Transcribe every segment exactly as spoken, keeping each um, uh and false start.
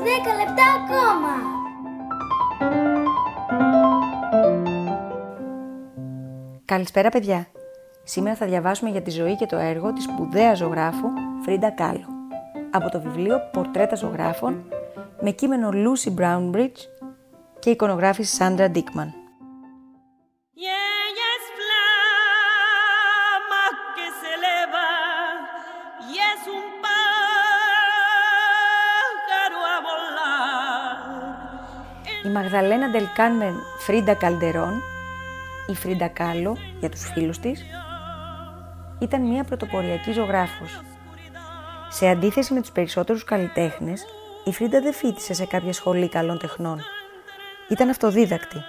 δέκα λεπτά ακόμα. Καλησπέρα παιδιά. Σήμερα θα διαβάσουμε για τη ζωή και το έργο της σπουδαίας ζωγράφου Φρίντα Κάλο από το βιβλίο Πορτρέτα ζωγράφων με κείμενο Lucy Brownbridge και εικονογράφηση Sandra Dickman. Η Μαγδαλένα Ντελ Κάρμεν Φρίντα Καλντερόν, η Φρίντα Κάλο για τους φίλους της, ήταν μια πρωτοποριακή ζωγράφος. Σε αντίθεση με τους περισσότερους καλλιτέχνες, η Φρίντα δεν φοίτησε σε κάποια σχολή καλών τεχνών. Ήταν αυτοδίδακτη.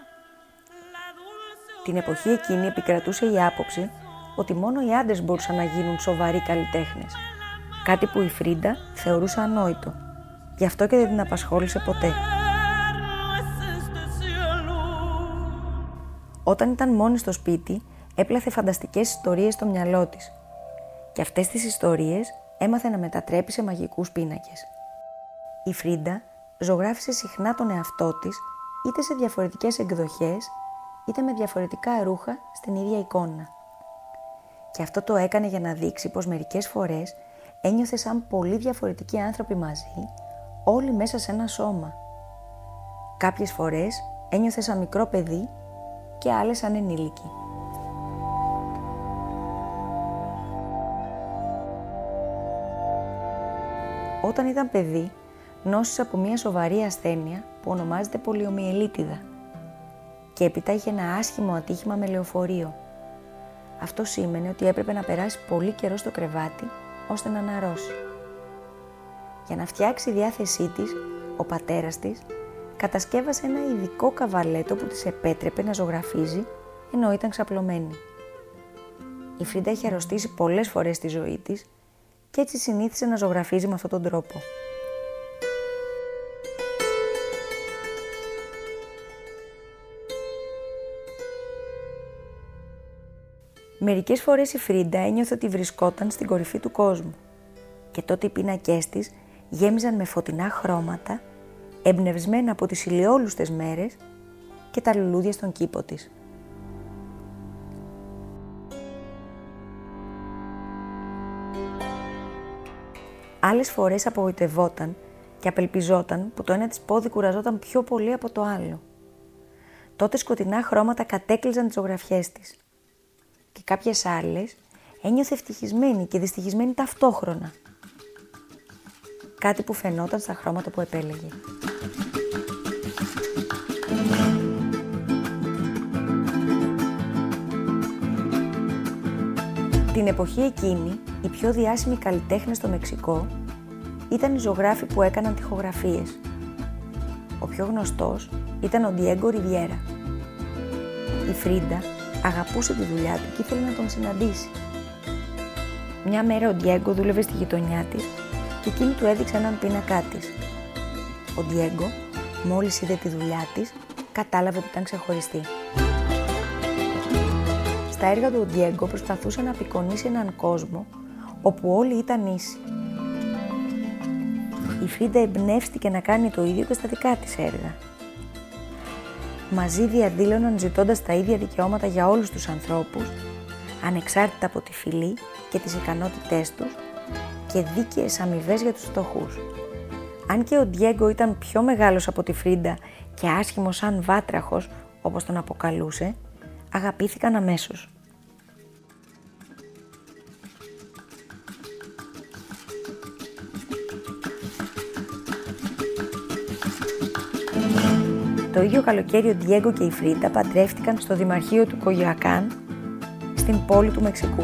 Την εποχή εκείνη επικρατούσε η άποψη ότι μόνο οι άντρες μπορούσαν να γίνουν σοβαροί καλλιτέχνες, κάτι που η Φρίντα θεωρούσε ανόητο. Γι' αυτό και δεν την απασχόλησε ποτέ. Όταν ήταν μόνη στο σπίτι, έπλαθε φανταστικές ιστορίες στο μυαλό της και αυτές τις ιστορίες έμαθε να μετατρέπει σε μαγικούς πίνακες. Η Φρίντα ζωγράφισε συχνά τον εαυτό της, είτε σε διαφορετικές εκδοχές, είτε με διαφορετικά ρούχα στην ίδια εικόνα. Και αυτό το έκανε για να δείξει πως μερικές φορές ένιωθε σαν πολύ διαφορετικοί άνθρωποι μαζί, όλοι μέσα σε ένα σώμα. Κάποιες φορές ένιωθε σαν μικρό παιδί και άλλες σαν ενήλικη. Όταν ήταν παιδί, νόσησε από μια σοβαρή ασθένεια που ονομάζεται πολιομιελίτιδα και έπειτα είχε ένα άσχημο ατύχημα με λεωφορείο. Αυτό σήμαινε ότι έπρεπε να περάσει πολύ καιρό στο κρεβάτι ώστε να αναρρώσει. Για να φτιάξει η διάθεσή της, ο πατέρας της κατασκεύασε ένα ειδικό καβαλέτο που της επέτρεπε να ζωγραφίζει ενώ ήταν ξαπλωμένη. Η Φρίντα είχε αρρωστήσει πολλές φορές στη ζωή της και έτσι συνήθισε να ζωγραφίζει με αυτόν τον τρόπο. Μερικές φορές η Φρίντα ένιωθε ότι βρισκόταν στην κορυφή του κόσμου και τότε οι πίνακές της γέμιζαν με φωτεινά χρώματα εμπνευσμένα από τις ηλιόλουστες μέρες και τα λουλούδια στον κήπο της. Άλλες φορές απογοητευόταν και απελπιζόταν που το ένα της πόδι κουραζόταν πιο πολύ από το άλλο. Τότε σκοτεινά χρώματα κατέκλυζαν τις ζωγραφιές της και κάποιες άλλες ένιωθε ευτυχισμένη και δυστυχισμένη ταυτόχρονα. Κάτι που φαινόταν στα χρώματα που επέλεγε. Την εποχή εκείνη, οι πιο διάσημοι καλλιτέχνες στο Μεξικό ήταν οι ζωγράφοι που έκαναν τοιχογραφίες. Ο πιο γνωστός ήταν ο Ντιέγκο Ριβιέρα. Η Φρίντα αγαπούσε τη δουλειά του και ήθελε να τον συναντήσει. Μια μέρα ο Ντιέγκο δούλευε στη γειτονιά της και εκείνη του έδειξε έναν πίνακά της. Ο Ντιέγκο, μόλις είδε τη δουλειά της, κατάλαβε ότι ήταν ξεχωριστή. Στα έργα του ο Ντιέγκο προσπαθούσε να απεικονίσει έναν κόσμο όπου όλοι ήταν ίσοι. Η Φρίντα εμπνεύστηκε να κάνει το ίδιο και στα δικά της έργα. Μαζί διαδήλωναν ζητώντας τα ίδια δικαιώματα για όλους τους ανθρώπους, ανεξάρτητα από τη φυλή και τις ικανότητές τους και δίκαιες αμοιβές για τους φτωχούς. Αν και ο Ντιέγκο ήταν πιο μεγάλος από τη Φρίντα και άσχημος σαν βάτραχος, όπως τον αποκαλούσε, αγαπήθηκαν αμέσως. Το ίδιο καλοκαίρι ο Ντιέγκο και η Φρίντα παντρεύτηκαν στο Δημαρχείο του Κογιακάν, στην πόλη του Μεξικού.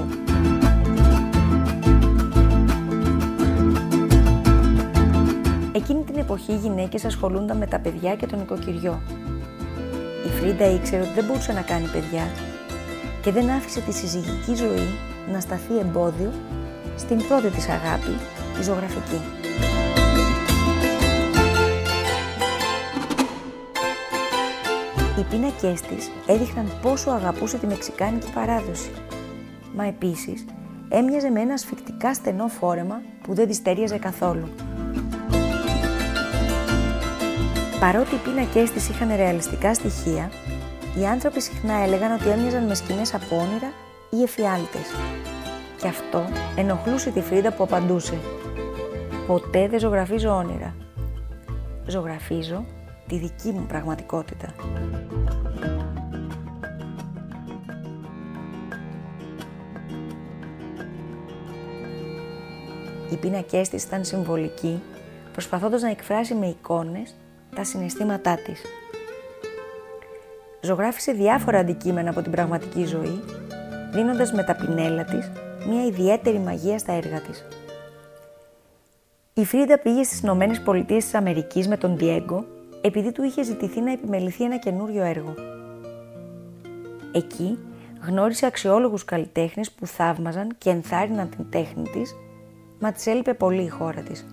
Εκείνη την εποχή οι γυναίκες ασχολούνταν με τα παιδιά και τον νοικοκυριό. Η Φρίντα ήξερε ότι δεν μπορούσε να κάνει παιδιά και δεν άφησε τη συζυγική ζωή να σταθεί εμπόδιο στην πρώτη της αγάπη, τη ζωγραφική. Οι πίνακές της έδειχναν πόσο αγαπούσε τη μεξικάνικη παράδοση, μα επίσης έμοιαζε με ένα ασφικτικά στενό φόρεμα που δεν της τέριαζε καθόλου. Παρότι οι πίνακές της είχαν ρεαλιστικά στοιχεία, οι άνθρωποι συχνά έλεγαν ότι έμοιαζαν με σκηνές από όνειρα ή εφιάλτες. Και αυτό ενοχλούσε τη Φρίντα που απαντούσε: «Ποτέ δεν ζωγραφίζω όνειρα. Ζωγραφίζω τη δική μου πραγματικότητα». Οι πίνακές της ήταν συμβολικοί, προσπαθώντας να εκφράσει με εικόνες τα συναισθήματά της. Ζωγράφισε διάφορα αντικείμενα από την πραγματική ζωή, δίνοντας με τα πινέλα της μια ιδιαίτερη μαγεία στα έργα της. Η Φρίντα πήγε στις Ηνωμένες Πολιτείες της Αμερικής με τον Ντιέγκο επειδή του είχε ζητηθεί να επιμεληθεί ένα καινούριο έργο. Εκεί γνώρισε αξιόλογους καλλιτέχνες που θαύμαζαν και ενθάρρυναν την τέχνη της, μα της έλειπε πολύ η χώρα της.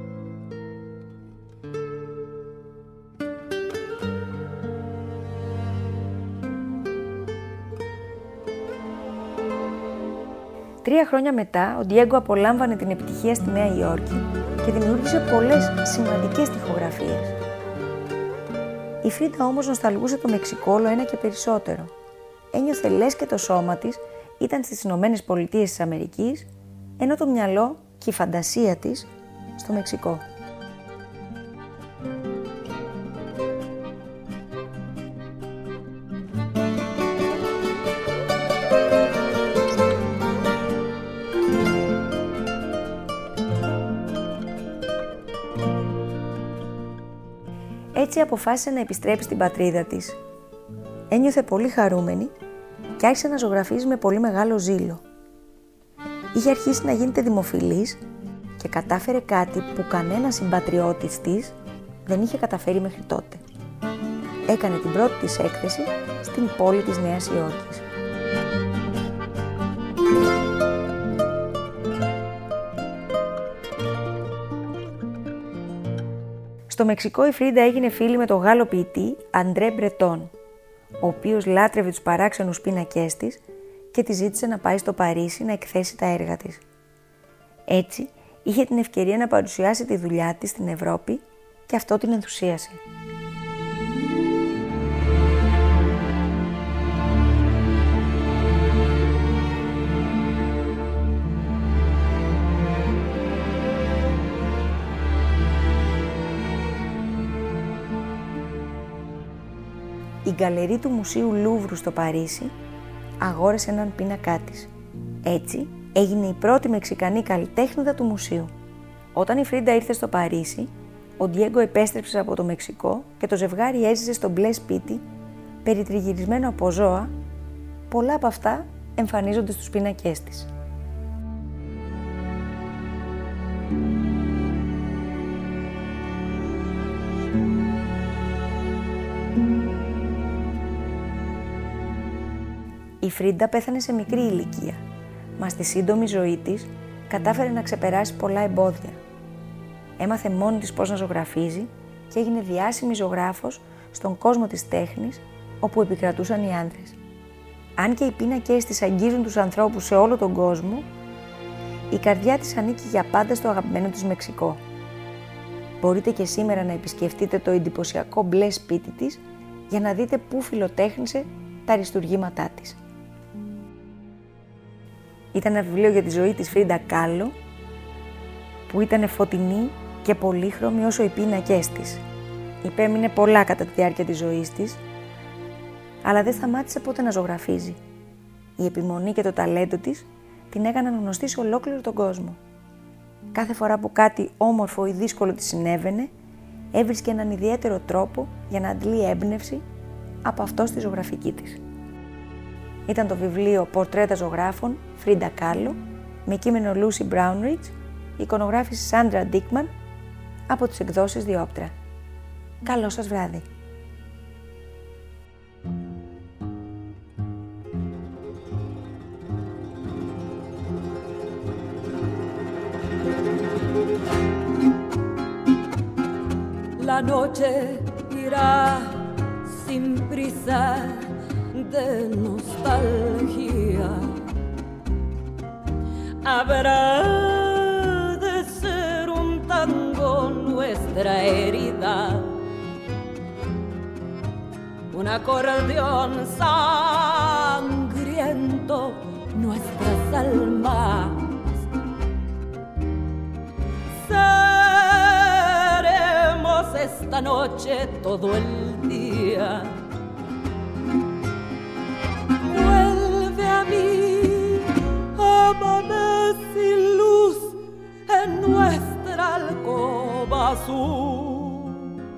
Τρία χρόνια μετά, ο Ντιέγκο απολάμβανε την επιτυχία στη Νέα Υόρκη και δημιούργησε πολλές σημαντικές τοιχογραφίες. Η Φρίντα όμως νοσταλγούσε το Μεξικό όλο ένα και περισσότερο. Ένιωθε λες και το σώμα της ήταν στις Ηνωμένες Πολιτείες της Αμερικής, ενώ το μυαλό και η φαντασία της στο Μεξικό. Έτσι αποφάσισε να επιστρέψει στην πατρίδα της. Ένιωθε πολύ χαρούμενη και άρχισε να ζωγραφίζει με πολύ μεγάλο ζήλο. Είχε αρχίσει να γίνεται δημοφιλής και κατάφερε κάτι που κανένας συμπατριώτης της δεν είχε καταφέρει μέχρι τότε. Έκανε την πρώτη της έκθεση στην πόλη της Νέας Υόρκης. Στο Μεξικό η Φρίντα έγινε φίλη με τον Γάλλο ποιητή Αντρέ Μπρετόν, ο οποίος λάτρευε τους παράξενους πίνακές της και τη ζήτησε να πάει στο Παρίσι να εκθέσει τα έργα της. Έτσι, είχε την ευκαιρία να παρουσιάσει τη δουλειά της στην Ευρώπη και αυτό την ενθουσίασε. Η γκαλερί του Μουσείου Λούβρου στο Παρίσι αγόρασε έναν πίνακά της. Έτσι, έγινε η πρώτη Μεξικανή καλλιτέχνηδα του μουσείου. Όταν η Φρίντα ήρθε στο Παρίσι, ο Ντιέγκο επέστρεψε από το Μεξικό και το ζευγάρι έζησε στο μπλε σπίτι, περιτριγυρισμένο από ζώα, πολλά από αυτά εμφανίζονται στους πίνακές της. Η Φρίντα πέθανε σε μικρή ηλικία, μα στη σύντομη ζωή της κατάφερε να ξεπεράσει πολλά εμπόδια. Έμαθε μόνη της πώς να ζωγραφίζει και έγινε διάσημη ζωγράφος στον κόσμο της τέχνης, όπου επικρατούσαν οι άνδρες. Αν και οι πίνακές της αγγίζουν τους ανθρώπους σε όλο τον κόσμο, η καρδιά της ανήκει για πάντα στο αγαπημένο της Μεξικό. Μπορείτε και σήμερα να επισκεφτείτε το εντυπωσιακό μπλε σπίτι της για να δείτε πού φιλοτέχνησε τα αριστουργήματά της. Ήταν ένα βιβλίο για τη ζωή της Φρίντα Κάλο, που ήταν φωτεινή και πολύχρωμη όσο οι πίνακές της. Υπέμεινε πολλά κατά τη διάρκεια της ζωής της, αλλά δεν σταμάτησε ποτέ να ζωγραφίζει. Η επιμονή και το ταλέντο της την έκαναν γνωστή σε ολόκληρο τον κόσμο. Κάθε φορά που κάτι όμορφο ή δύσκολο της συνέβαινε, έβρισκε έναν ιδιαίτερο τρόπο για να αντλεί έμπνευση από αυτό στη ζωγραφική της. Ήταν το βιβλίο «Πορτρέτα ζωγράφων» Φρίντα Κάλο, με κείμενο Lucy Brownridge, εικονογράφηση Σάντρα Ντίκμαν, από τις εκδόσεις Διόπτρα. Καλό σας βράδυ! La noche irá sin prisa de nostalgia. Habrá de ser un tango nuestra herida un acordeón sangriento nuestras almas. Seremos esta noche todo el día. Vuelve a mí, amame sin luz en nuestra alcoba azul,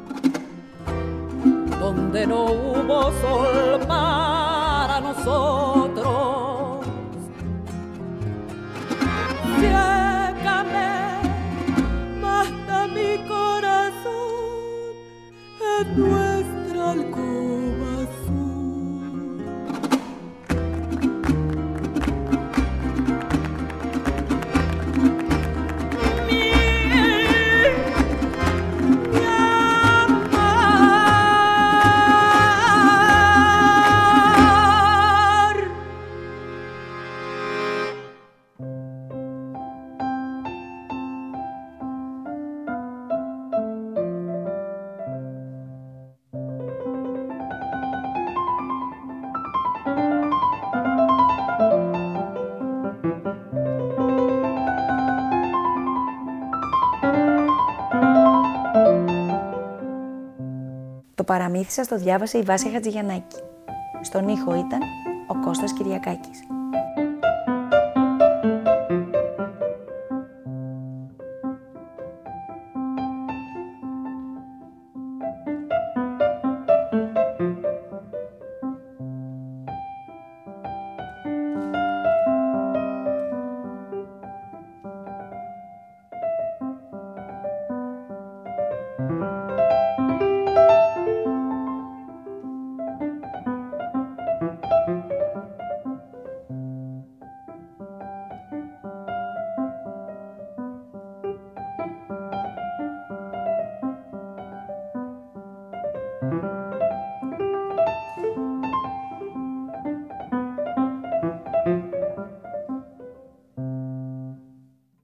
donde no hubo sol para nosotros. Ciégame, mata mi corazón en nuestra alcoba azul. Mi, mi amar. Το παραμύθι σας το διάβασε η Βάσια Χατζηγιαννάκη. Στον ήχο ήταν ο Κώστας Κυριακάκης.